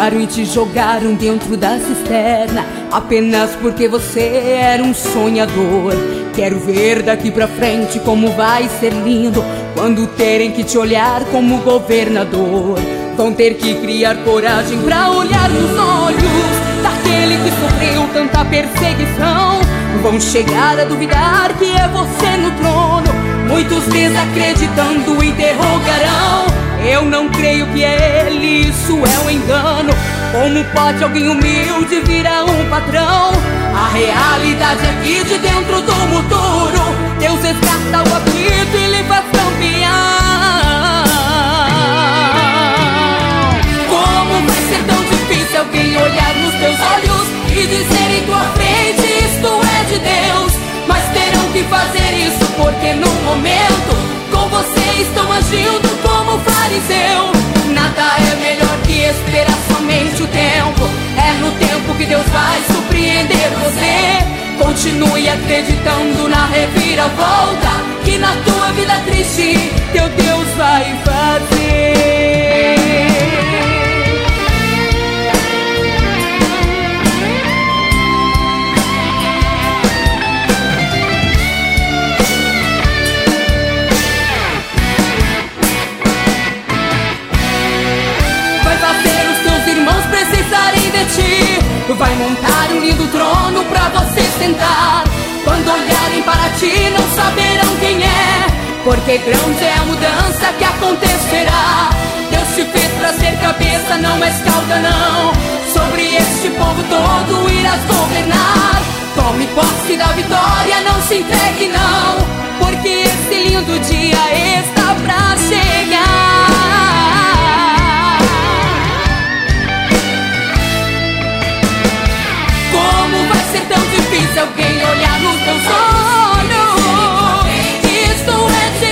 pegaram e te jogaram dentro da cisterna, apenas porque você era um sonhador. Quero ver daqui pra frente como vai ser lindo quando terem que te olhar como governador. Vão ter que criar coragem pra olhar nos olhos daquele que sofreu tanta perseguição. Vão chegar a duvidar que é você no trono. Muitos desacreditando interrogarão: eu não creio que é ele, isso é um engano. Como pode alguém humilde virar um patrão? A realidade aqui de dentro do motor, Deus resgata o apito e lhe faz campeão. Como vai ser tão difícil alguém olhar nos teus olhos e dizer em tua frente: isto é de Deus. Mas terão que fazer isso porque no momento com você estão agindo como fariseu. Nada é melhor que esperar somente o tempo. É no tempo que Deus vai surpreender você. Continue acreditando na reviravolta, que na tua vida triste teu Deus vai fazer. Vai montar um lindo trono pra você sentar. Quando olharem para ti não saberão quem é, porque grande é a mudança que acontecerá. Deus te fez pra ser cabeça, não és cauda não. Sobre este povo todo irás governar. Tome posse da vitória, não se entregue não, porque esse lindo dia está pra chegar. Se alguém olhar nos teus olhos, isto é de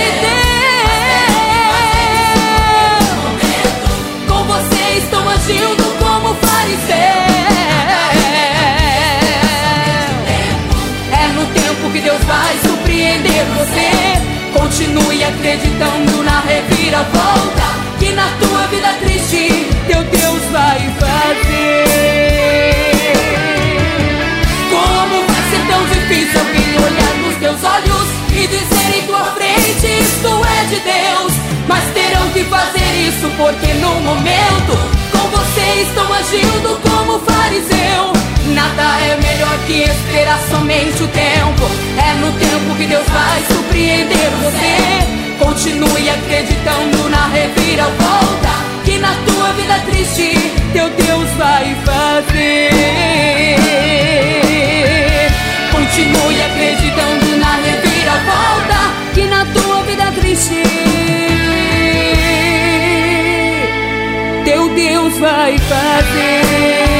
Deus. Com você estão agindo como fariseu. É no tempo que Deus vai surpreender você. Continue acreditando na reviravolta, que na tua vida triste teu Deus vai fazer. Se alguém olhar nos teus olhos e dizer em tua frente: isto é de Deus. Mas terão que fazer isso porque no momento com você estão agindo como fariseu. Nada é melhor que esperar somente o tempo. É no tempo que Deus vai surpreender você. Continue acreditando na reviravolta, que na tua vida triste teu Deus vai fazer. Continue acreditando na reviravolta, que na tua vida triste teu Deus vai fazer.